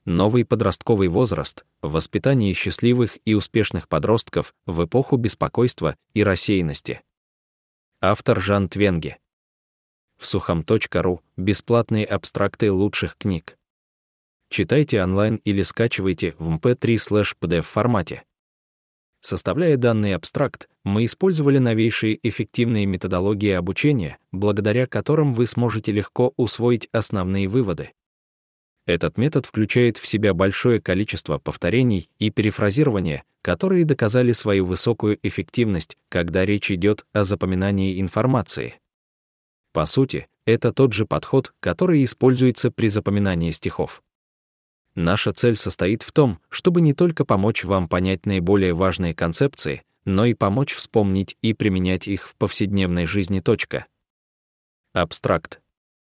Новый подростковый возраст, воспитание счастливых и успешных подростков в эпоху беспокойства и рассеянности. Автор Жан Твенге. В Сухом.ру бесплатные абстракты лучших книг. Читайте онлайн или скачивайте в mp3/pdf формате. Составляя данный абстракт, мы использовали новейшие эффективные методологии обучения, благодаря которым вы сможете легко усвоить основные выводы. Этот метод включает в себя большое количество повторений и перефразирования, которые доказали свою высокую эффективность, когда речь идет о запоминании информации. По сути, это тот же подход, который используется при запоминании стихов. Наша цель состоит в том, чтобы не только помочь вам понять наиболее важные концепции, но и помочь вспомнить и применять их в повседневной жизни. Абстракт.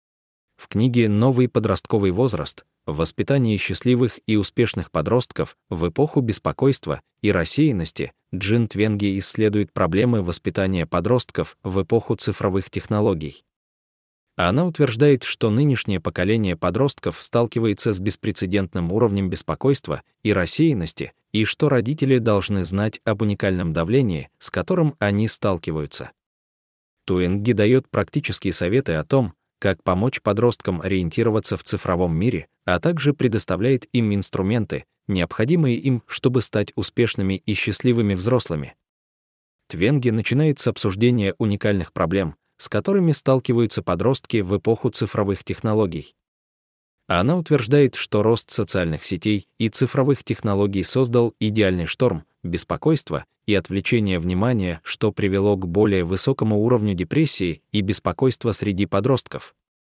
В книге «Новый подростковый возраст. Воспитание счастливых и успешных подростков в эпоху беспокойства и рассеянности» Джин Твенге исследует проблемы воспитания подростков в эпоху цифровых технологий. Она утверждает, что нынешнее поколение подростков сталкивается с беспрецедентным уровнем беспокойства и рассеянности, и что родители должны знать об уникальном давлении, с которым они сталкиваются. Твенге дает практические советы о том, как помочь подросткам ориентироваться в цифровом мире, а также предоставляет им инструменты, необходимые им, чтобы стать успешными и счастливыми взрослыми. Твенге начинает с обсуждения уникальных проблем, с которыми сталкиваются подростки в эпоху цифровых технологий. Она утверждает, что рост социальных сетей и цифровых технологий создал идеальный шторм беспокойства и отвлечения внимания, что привело к более высокому уровню депрессии и беспокойства среди подростков.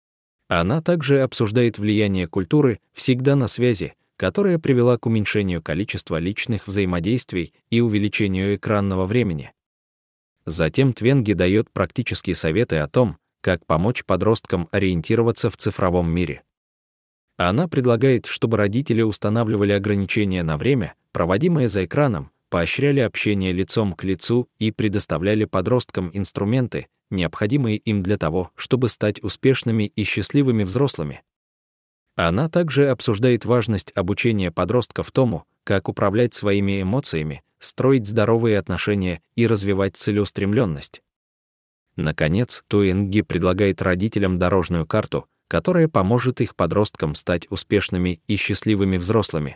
Она также обсуждает влияние культуры «всегда на связи», которая привела к уменьшению количества личных взаимодействий и увеличению экранного времени. Затем Твенге дает практические советы о том, как помочь подросткам ориентироваться в цифровом мире. Она предлагает, чтобы родители устанавливали ограничения на время, проводимое за экраном, поощряли общение лицом к лицу и предоставляли подросткам инструменты, необходимые им для того, чтобы стать успешными и счастливыми взрослыми. Она также обсуждает важность обучения подростков тому, как управлять своими эмоциями, строить здоровые отношения и развивать целеустремленность. Наконец, Твенге предлагает родителям дорожную карту, которая поможет их подросткам стать успешными и счастливыми взрослыми.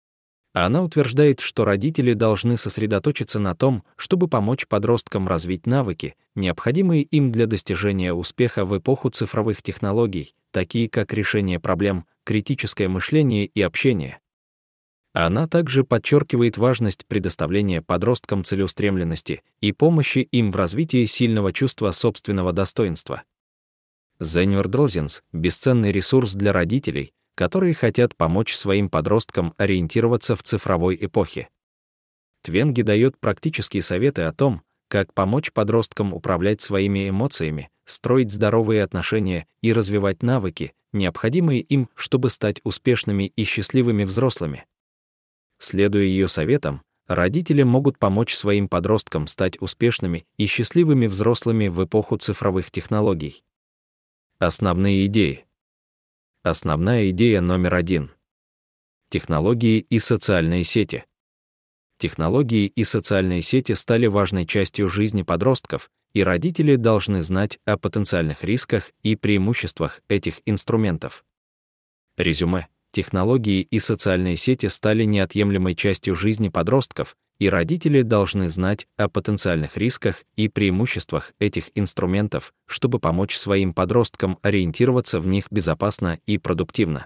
Она утверждает, что родители должны сосредоточиться на том, чтобы помочь подросткам развить навыки, необходимые им для достижения успеха в эпоху цифровых технологий, такие как решение проблем, критическое мышление и общение. Она также подчеркивает важность предоставления подросткам целеустремленности и помощи им в развитии сильного чувства собственного достоинства. Зенвердрозенс — бесценный ресурс для родителей, которые хотят помочь своим подросткам ориентироваться в цифровой эпохе. Твенге дает практические советы о том, как помочь подросткам управлять своими эмоциями, строить здоровые отношения и развивать навыки, необходимые им, чтобы стать успешными и счастливыми взрослыми. Следуя ее советам, родители могут помочь своим подросткам стать успешными и счастливыми взрослыми в эпоху цифровых технологий. Основные идеи. Основная идея номер 1. Технологии и социальные сети. Технологии и социальные сети стали важной частью жизни подростков, и родители должны знать о потенциальных рисках и преимуществах этих инструментов. Резюме. Технологии и социальные сети стали неотъемлемой частью жизни подростков, и родители должны знать о потенциальных рисках и преимуществах этих инструментов, чтобы помочь своим подросткам ориентироваться в них безопасно и продуктивно.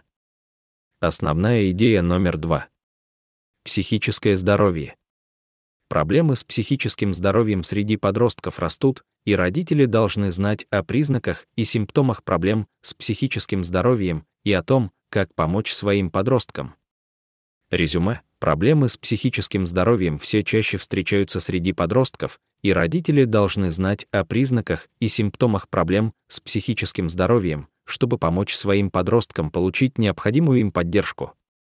Основная идея номер 2. Психическое здоровье. Проблемы с психическим здоровьем среди подростков растут, и родители должны знать о признаках и симптомах проблем с психическим здоровьем и о том, как помочь своим подросткам. Резюме. Проблемы с психическим здоровьем все чаще встречаются среди подростков, и родители должны знать о признаках и симптомах проблем с психическим здоровьем, чтобы помочь своим подросткам получить необходимую им поддержку.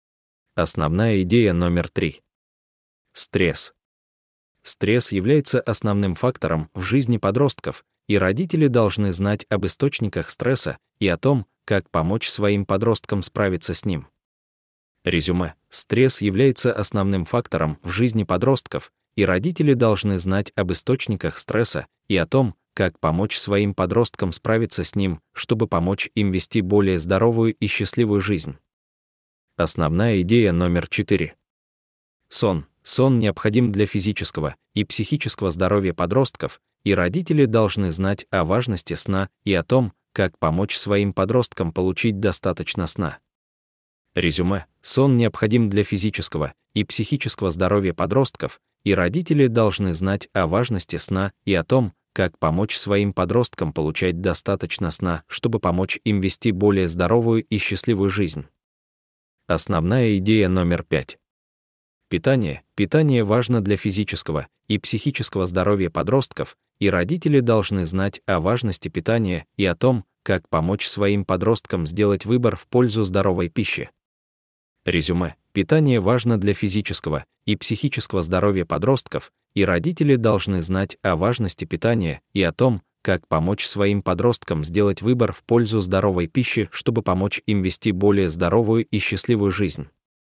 Основная идея номер 3. Стресс. Стресс является основным фактором в жизни подростков, и родители должны знать об источниках стресса и о том, как помочь своим подросткам справиться с ним. Резюме. Стресс является основным фактором в жизни подростков, и родители должны знать об источниках стресса и о том, как помочь своим подросткам справиться с ним, чтобы помочь им вести более здоровую и счастливую жизнь. Основная идея номер 4. Сон. Сон необходим для физического и психического здоровья подростков, и родители должны знать о важности сна и о том, как помочь своим подросткам получить достаточно сна. Резюме. Сон необходим для физического и психического здоровья подростков, и родители должны знать о важности сна и о том, как помочь своим подросткам получать достаточно сна, чтобы помочь им вести более здоровую и счастливую жизнь. Основная идея номер 5. Питание. Питание важно для физического и психического здоровья подростков, и родители должны знать о важности питания и о том, как помочь своим подросткам сделать выбор в пользу здоровой пищи. Резюме. Питание важно для физического и психического здоровья подростков, и родители должны знать о важности питания и о том, как помочь своим подросткам сделать выбор в пользу здоровой пищи, чтобы помочь им вести более здоровую и счастливую жизнь.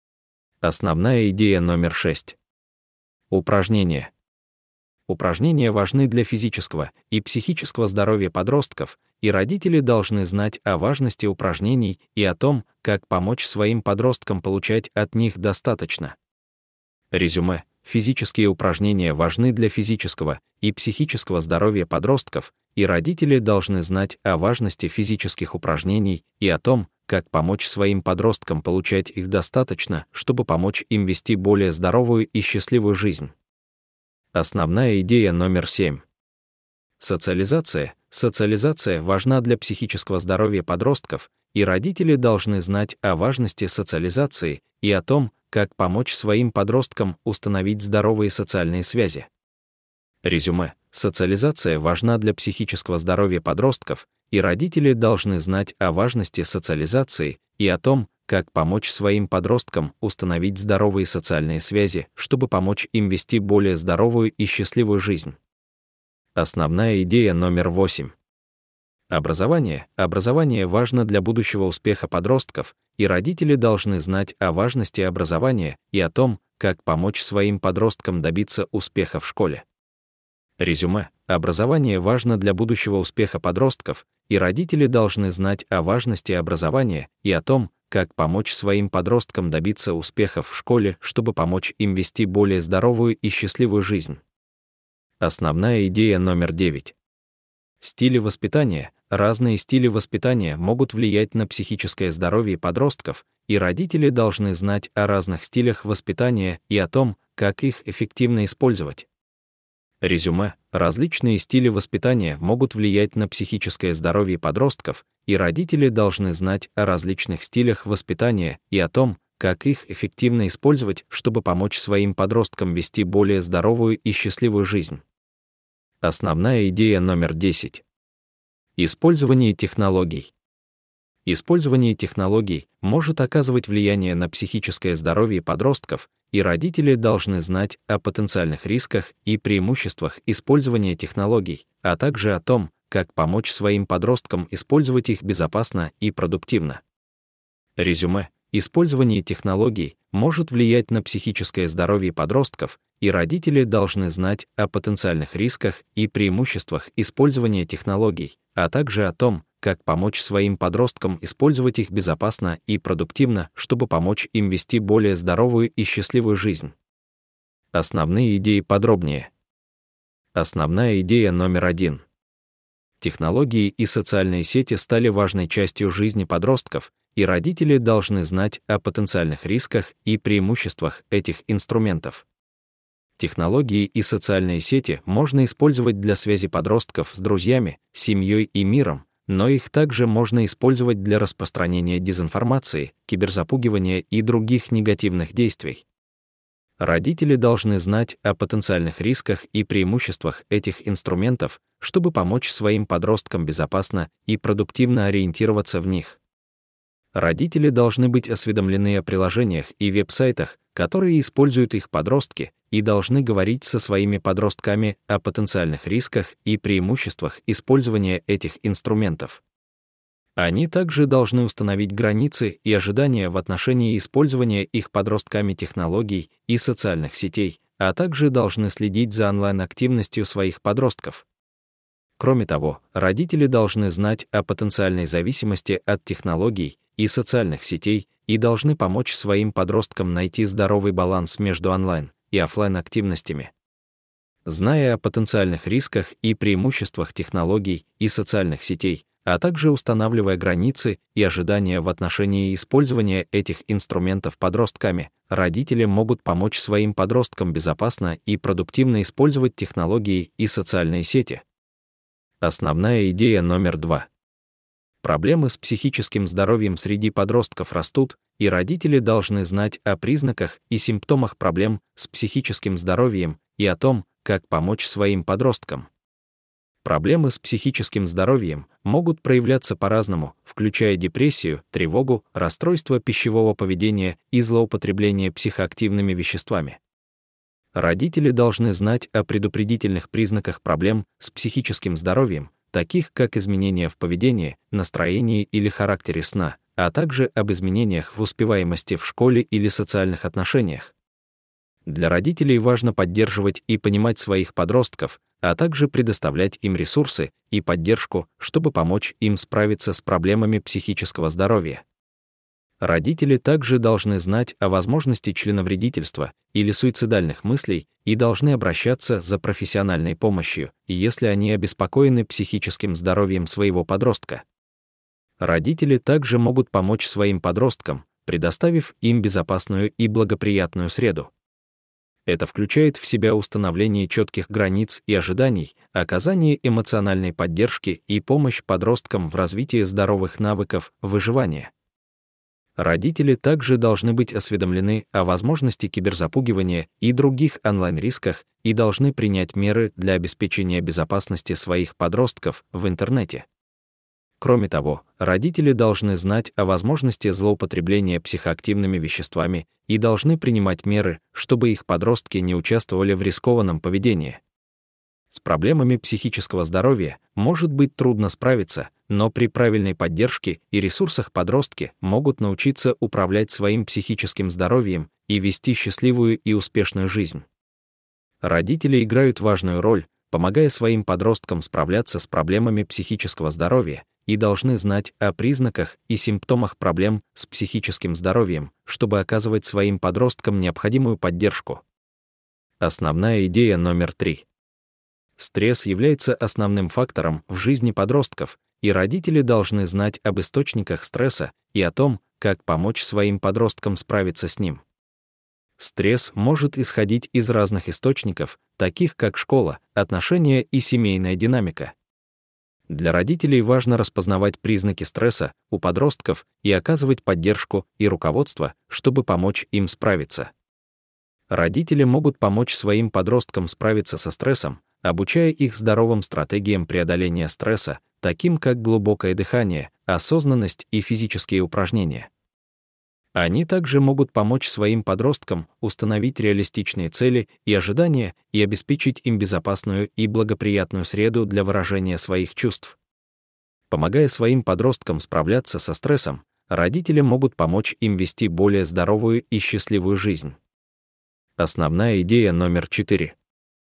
Основная идея номер 6. Упражнения. Упражнения важны для физического и психического здоровья подростков, и родители должны знать о важности упражнений и о том, как помочь своим подросткам получать от них достаточно. Резюме. Физические упражнения важны для физического и психического здоровья подростков, и родители должны знать о важности физических упражнений и о том, как помочь своим подросткам получать их достаточно, чтобы помочь им вести более здоровую и счастливую жизнь. Основная идея номер 7. Социализация. Социализация важна для психического здоровья подростков, и родители должны знать о важности социализации и о том, как помочь своим подросткам установить здоровые социальные связи. Резюме. Социализация важна для психического здоровья подростков, и родители должны знать о важности социализации и о том, как помочь своим подросткам установить здоровые социальные связи, чтобы помочь им вести более здоровую и счастливую жизнь. Основная идея номер 8. Образование. Образование важно для будущего успеха подростков, и родители должны знать о важности образования и о том, как помочь своим подросткам добиться успеха в школе. Резюме. Образование важно для будущего успеха подростков, и родители должны знать о важности образования и о том, как помочь своим подросткам добиться успехов в школе, чтобы помочь им вести более здоровую и счастливую жизнь. Основная идея номер 9. Стили воспитания. Разные стили воспитания могут влиять на психическое здоровье подростков, и родители должны знать о разных стилях воспитания и о том, как их эффективно использовать. Резюме. Различные стили воспитания могут влиять на психическое здоровье подростков, и родители должны знать о различных стилях воспитания и о том, как их эффективно использовать, чтобы помочь своим подросткам вести более здоровую и счастливую жизнь. Основная идея номер 10. Использование технологий. Использование технологий может оказывать влияние на психическое здоровье подростков, и родители должны знать о потенциальных рисках и преимуществах использования технологий, а также о том, как помочь своим подросткам использовать их безопасно и продуктивно. Резюме. Использование технологий может влиять на психическое здоровье подростков, и родители должны знать о потенциальных рисках и преимуществах использования технологий, а также о том, как помочь своим подросткам использовать их безопасно и продуктивно, чтобы помочь им вести более здоровую и счастливую жизнь. Основные идеи подробнее. Основная идея номер 1. Технологии и социальные сети стали важной частью жизни подростков, и родители должны знать о потенциальных рисках и преимуществах этих инструментов. Технологии и социальные сети можно использовать для связи подростков с друзьями, семьей и миром, но их также можно использовать для распространения дезинформации, киберзапугивания и других негативных действий. Родители должны знать о потенциальных рисках и преимуществах этих инструментов, чтобы помочь своим подросткам безопасно и продуктивно ориентироваться в них. Родители должны быть осведомлены о приложениях и веб-сайтах, которые используют их подростки, и должны говорить со своими подростками о потенциальных рисках и преимуществах использования этих инструментов. Они также должны установить границы и ожидания в отношении использования их подростками технологий и социальных сетей, а также должны следить за онлайн-активностью своих подростков. Кроме того, родители должны знать о потенциальной зависимости от технологий и социальных сетей и должны помочь своим подросткам найти здоровый баланс между онлайн и офлайн активностями. Зная о потенциальных рисках и преимуществах технологий и социальных сетей, а также устанавливая границы и ожидания в отношении использования этих инструментов подростками, родители могут помочь своим подросткам безопасно и продуктивно использовать технологии и социальные сети. Основная идея номер 2. Проблемы с психическим здоровьем среди подростков растут, и родители должны знать о признаках и симптомах проблем с психическим здоровьем и о том, как помочь своим подросткам. Проблемы с психическим здоровьем могут проявляться по-разному, включая депрессию, тревогу, расстройство пищевого поведения и злоупотребление психоактивными веществами. Родители должны знать о предупредительных признаках проблем с психическим здоровьем, таких как изменения в поведении, настроении или характере сна, а также об изменениях в успеваемости в школе или социальных отношениях. Для родителей важно поддерживать и понимать своих подростков, а также предоставлять им ресурсы и поддержку, чтобы помочь им справиться с проблемами психического здоровья. Родители также должны знать о возможности членовредительства или суицидальных мыслей и должны обращаться за профессиональной помощью, если они обеспокоены психическим здоровьем своего подростка. Родители также могут помочь своим подросткам, предоставив им безопасную и благоприятную среду. Это включает в себя установление четких границ и ожиданий, оказание эмоциональной поддержки и помощь подросткам в развитии здоровых навыков выживания. Родители также должны быть осведомлены о возможности киберзапугивания и других онлайн-рисках и должны принять меры для обеспечения безопасности своих подростков в интернете. Кроме того, родители должны знать о возможности злоупотребления психоактивными веществами и должны принимать меры, чтобы их подростки не участвовали в рискованном поведении. С проблемами психического здоровья может быть трудно справиться, но при правильной поддержке и ресурсах подростки могут научиться управлять своим психическим здоровьем и вести счастливую и успешную жизнь. Родители играют важную роль, помогая своим подросткам справляться с проблемами психического здоровья, и должны знать о признаках и симптомах проблем с психическим здоровьем, чтобы оказывать своим подросткам необходимую поддержку. Основная идея номер 3. Стресс является основным фактором в жизни подростков, и родители должны знать об источниках стресса и о том, как помочь своим подросткам справиться с ним. Стресс может исходить из разных источников, таких как школа, отношения и семейная динамика. Для родителей важно распознавать признаки стресса у подростков и оказывать поддержку и руководство, чтобы помочь им справиться. Родители могут помочь своим подросткам справиться со стрессом, обучая их здоровым стратегиям преодоления стресса, таким как глубокое дыхание, осознанность и физические упражнения. Они также могут помочь своим подросткам установить реалистичные цели и ожидания и обеспечить им безопасную и благоприятную среду для выражения своих чувств. Помогая своим подросткам справляться со стрессом, родители могут помочь им вести более здоровую и счастливую жизнь. Основная идея номер 4.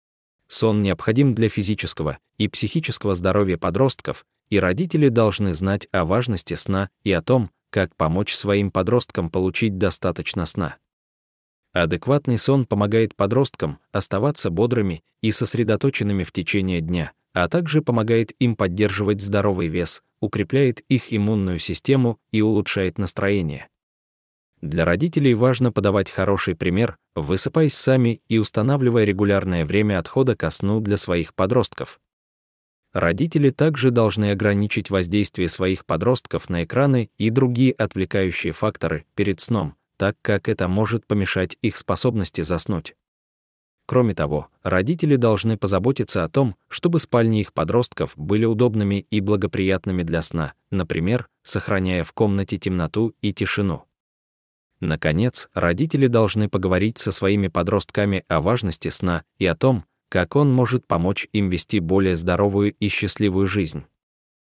Сон необходим для физического и психического здоровья подростков, и родители должны знать о важности сна и о том, как помочь своим подросткам получить достаточно сна. Адекватный сон помогает подросткам оставаться бодрыми и сосредоточенными в течение дня, а также помогает им поддерживать здоровый вес, укрепляет их иммунную систему и улучшает настроение. Для родителей важно подавать хороший пример, высыпаясь сами и устанавливая регулярное время отхода ко сну для своих подростков. Родители также должны ограничить воздействие своих подростков на экраны и другие отвлекающие факторы перед сном, так как это может помешать их способности заснуть. Кроме того, родители должны позаботиться о том, чтобы спальни их подростков были удобными и благоприятными для сна, например, сохраняя в комнате темноту и тишину. Наконец, родители должны поговорить со своими подростками о важности сна и о том, как он может помочь им вести более здоровую и счастливую жизнь.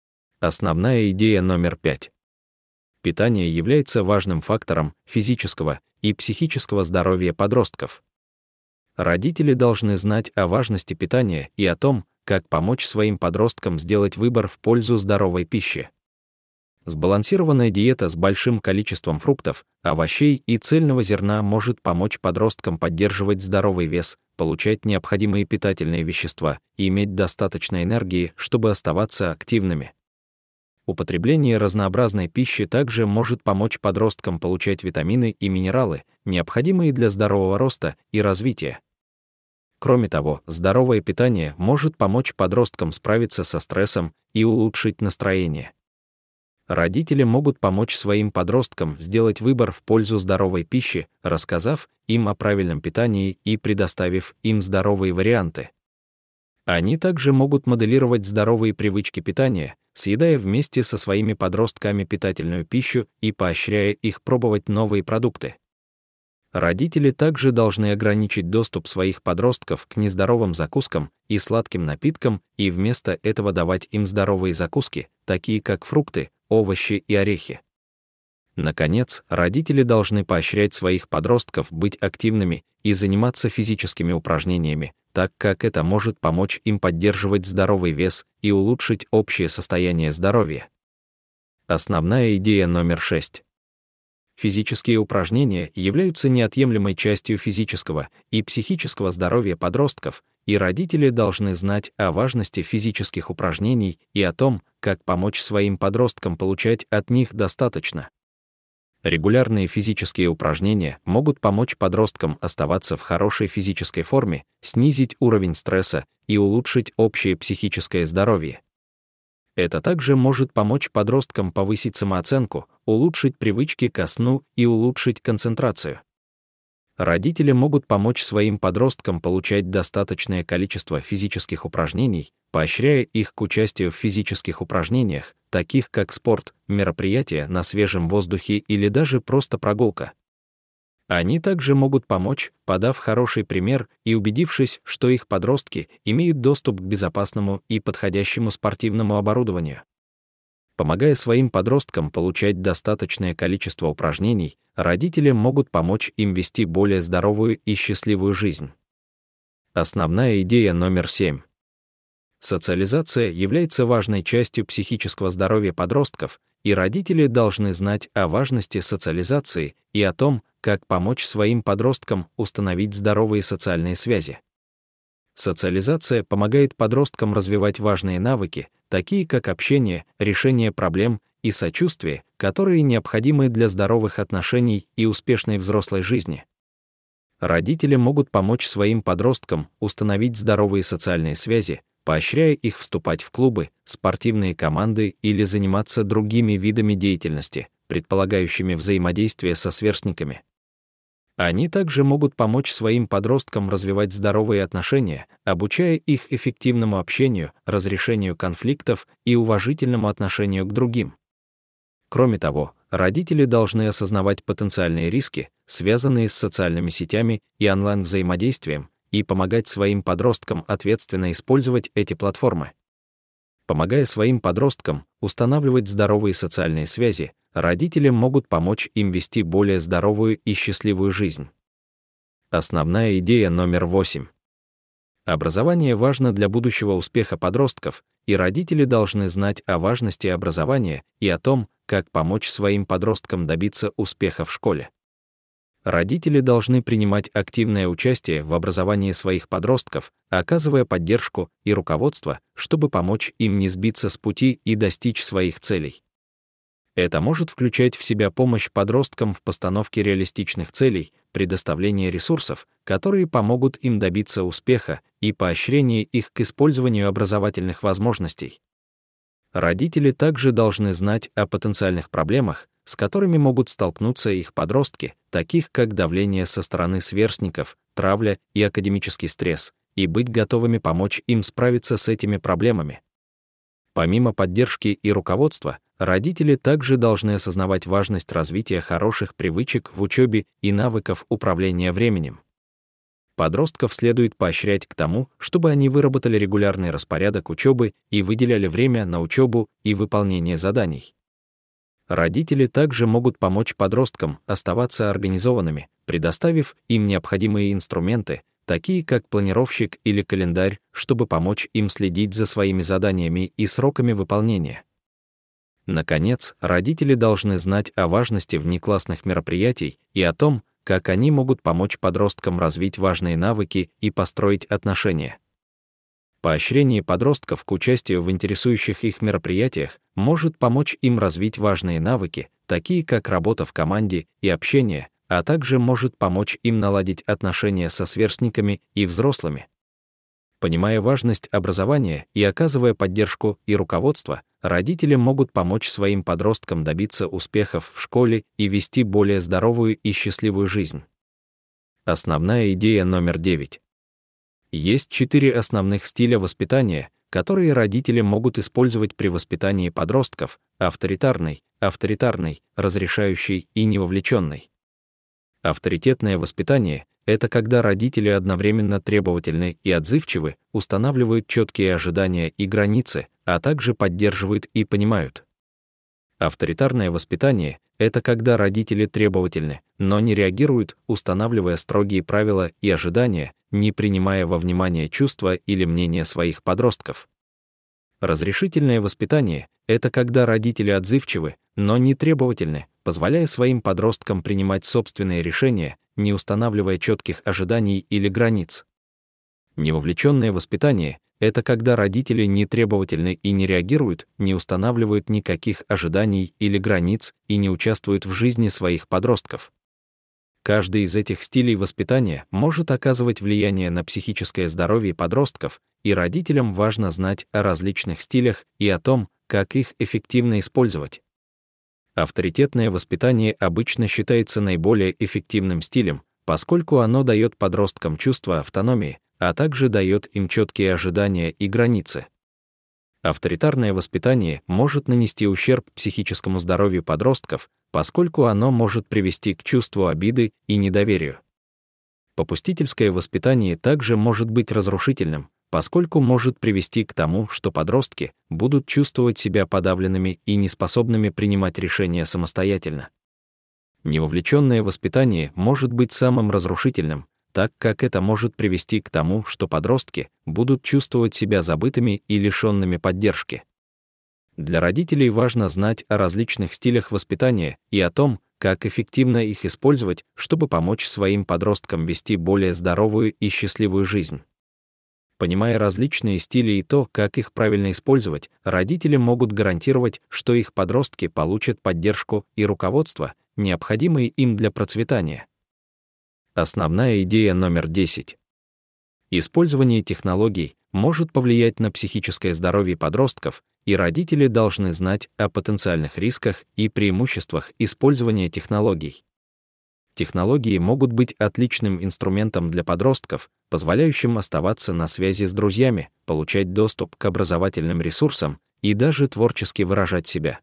Основная идея номер 5. Питание является важным фактором физического и психического здоровья подростков. Родители должны знать о важности питания и о том, как помочь своим подросткам сделать выбор в пользу здоровой пищи. Сбалансированная диета с большим количеством фруктов, овощей и цельного зерна может помочь подросткам поддерживать здоровый вес, получать необходимые питательные вещества и иметь достаточно энергии, чтобы оставаться активными. Употребление разнообразной пищи также может помочь подросткам получать витамины и минералы, необходимые для здорового роста и развития. Кроме того, здоровое питание может помочь подросткам справиться со стрессом и улучшить настроение. Родители могут помочь своим подросткам сделать выбор в пользу здоровой пищи, рассказав им о правильном питании и предоставив им здоровые варианты. Они также могут моделировать здоровые привычки питания, съедая вместе со своими подростками питательную пищу и поощряя их пробовать новые продукты. Родители также должны ограничить доступ своих подростков к нездоровым закускам и сладким напиткам и вместо этого давать им здоровые закуски, такие как фрукты, овощи и орехи. Наконец, родители должны поощрять своих подростков быть активными и заниматься физическими упражнениями, так как это может помочь им поддерживать здоровый вес и улучшить общее состояние здоровья. Основная идея номер 6. Физические упражнения являются неотъемлемой частью физического и психического здоровья подростков, и родители должны знать о важности физических упражнений и о том, как помочь своим подросткам получать от них достаточно. Регулярные физические упражнения могут помочь подросткам оставаться в хорошей физической форме, снизить уровень стресса и улучшить общее психическое здоровье. Это также может помочь подросткам повысить самооценку, улучшить привычки ко сну и улучшить концентрацию. Родители могут помочь своим подросткам получать достаточное количество физических упражнений, поощряя их к участию в физических упражнениях, таких как спорт, мероприятия на свежем воздухе или даже просто прогулка. Они также могут помочь, подав хороший пример и убедившись, что их подростки имеют доступ к безопасному и подходящему спортивному оборудованию. Помогая своим подросткам получать достаточное количество упражнений, родители могут помочь им вести более здоровую и счастливую жизнь. Основная идея номер 7. Социализация является важной частью психического здоровья подростков, и родители должны знать о важности социализации и о том, как помочь своим подросткам установить здоровые социальные связи. Социализация помогает подросткам развивать важные навыки, такие как общение, решение проблем и сочувствие, которые необходимы для здоровых отношений и успешной взрослой жизни. Родители могут помочь своим подросткам установить здоровые социальные связи, поощряя их вступать в клубы, спортивные команды или заниматься другими видами деятельности, предполагающими взаимодействие со сверстниками. Они также могут помочь своим подросткам развивать здоровые отношения, обучая их эффективному общению, разрешению конфликтов и уважительному отношению к другим. Кроме того, родители должны осознавать потенциальные риски, связанные с социальными сетями и онлайн-взаимодействием, и помогать своим подросткам ответственно использовать эти платформы. Помогая своим подросткам устанавливать здоровые социальные связи, родители могут помочь им вести более здоровую и счастливую жизнь. Основная идея номер 8. Образование важно для будущего успеха подростков, и родители должны знать о важности образования и о том, как помочь своим подросткам добиться успеха в школе. Родители должны принимать активное участие в образовании своих подростков, оказывая поддержку и руководство, чтобы помочь им не сбиться с пути и достичь своих целей. Это может включать в себя помощь подросткам в постановке реалистичных целей, предоставление ресурсов, которые помогут им добиться успеха, и поощрение их к использованию образовательных возможностей. Родители также должны знать о потенциальных проблемах, с которыми могут столкнуться их подростки, таких как давление со стороны сверстников, травля и академический стресс, и быть готовыми помочь им справиться с этими проблемами. Помимо поддержки и руководства, родители также должны осознавать важность развития хороших привычек в учебе и навыков управления временем. Подростков следует поощрять к тому, чтобы они выработали регулярный распорядок учебы и выделяли время на учебу и выполнение заданий. Родители также могут помочь подросткам оставаться организованными, предоставив им необходимые инструменты, такие как планировщик или календарь, чтобы помочь им следить за своими заданиями и сроками выполнения. Наконец, родители должны знать о важности внеклассных мероприятий и о том, как они могут помочь подросткам развить важные навыки и построить отношения. Поощрение подростков к участию в интересующих их мероприятиях может помочь им развить важные навыки, такие как работа в команде и общение, а также может помочь им наладить отношения со сверстниками и взрослыми. Понимая важность образования и оказывая поддержку и руководство, родители могут помочь своим подросткам добиться успехов в школе и вести более здоровую и счастливую жизнь. Основная идея номер 9. Есть 4 основных стиля воспитания, которые родители могут использовать при воспитании подростков: авторитарный, разрешающий и невовлеченный. Авторитетное воспитание — это когда родители одновременно требовательны и отзывчивы, устанавливают четкие ожидания и границы, а также поддерживают и понимают. Авторитарное воспитание — это когда родители требовательны, но не реагируют, устанавливая строгие правила и ожидания, не принимая во внимание чувства или мнения своих подростков. Разрешительное воспитание — это когда родители отзывчивы, но не требовательны, позволяя своим подросткам принимать собственные решения, не устанавливая четких ожиданий или границ. Невовлеченное воспитание — это когда родители не требовательны и не реагируют, не устанавливают никаких ожиданий или границ и не участвуют в жизни своих подростков. Каждый из этих стилей воспитания может оказывать влияние на психическое здоровье подростков, и родителям важно знать о различных стилях и о том, как их эффективно использовать. Авторитетное воспитание обычно считается наиболее эффективным стилем, поскольку оно дает подросткам чувство автономии, а также дает им четкие ожидания и границы. Авторитарное воспитание может нанести ущерб психическому здоровью подростков, поскольку оно может привести к чувству обиды и недоверию. Попустительское воспитание также может быть разрушительным, поскольку может привести к тому, что подростки будут чувствовать себя подавленными и неспособными принимать решения самостоятельно. Невовлеченное воспитание может быть самым разрушительным, так как это может привести к тому, что подростки будут чувствовать себя забытыми и лишенными поддержки. Для родителей важно знать о различных стилях воспитания и о том, как эффективно их использовать, чтобы помочь своим подросткам вести более здоровую и счастливую жизнь. Понимая различные стили и то, как их правильно использовать, родители могут гарантировать, что их подростки получат поддержку и руководство, необходимые им для процветания. Основная идея номер 10. Использование технологий может повлиять на психическое здоровье подростков, и родители должны знать о потенциальных рисках и преимуществах использования технологий. Технологии могут быть отличным инструментом для подростков, позволяющим оставаться на связи с друзьями, получать доступ к образовательным ресурсам и даже творчески выражать себя.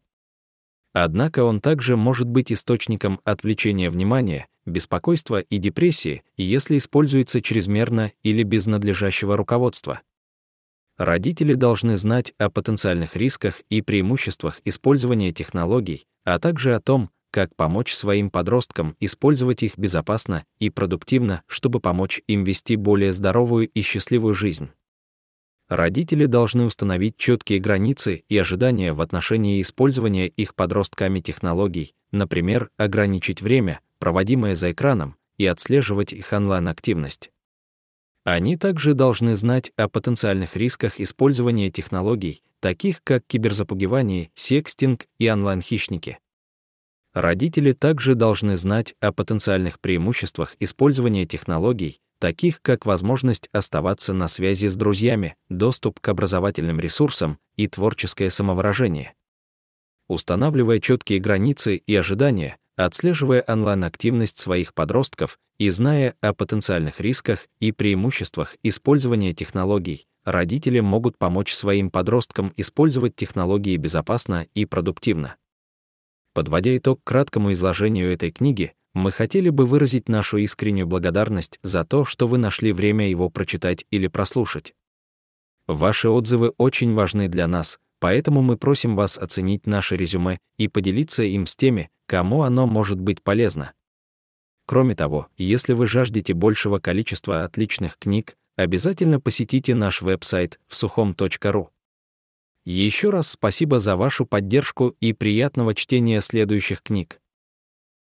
Однако он также может быть источником отвлечения внимания, беспокойства и депрессии, если используется чрезмерно или без надлежащего руководства. Родители должны знать о потенциальных рисках и преимуществах использования технологий, а также о том, как помочь своим подросткам использовать их безопасно и продуктивно, чтобы помочь им вести более здоровую и счастливую жизнь. Родители должны установить четкие границы и ожидания в отношении использования их подростками технологий, например, ограничить время, проводимое за экраном, и отслеживать их онлайн-активность. Они также должны знать о потенциальных рисках использования технологий, таких как киберзапугивание, секстинг и онлайн-хищники. Родители также должны знать о потенциальных преимуществах использования технологий, таких как возможность оставаться на связи с друзьями, доступ к образовательным ресурсам и творческое самовыражение. Устанавливая четкие границы и ожидания, отслеживая онлайн-активность своих подростков и зная о потенциальных рисках и преимуществах использования технологий, родители могут помочь своим подросткам использовать технологии безопасно и продуктивно. Подводя итог краткому изложению этой книги, Мы хотели бы выразить нашу искреннюю благодарность за то, что вы нашли время его прочитать или прослушать. Ваши отзывы очень важны для нас, поэтому мы просим вас оценить наше резюме и поделиться им с теми, кому оно может быть полезно. Кроме того, если вы жаждете большего количества отличных книг, обязательно посетите наш веб-сайт vsuchom.ru. Еще раз спасибо за вашу поддержку и приятного чтения следующих книг.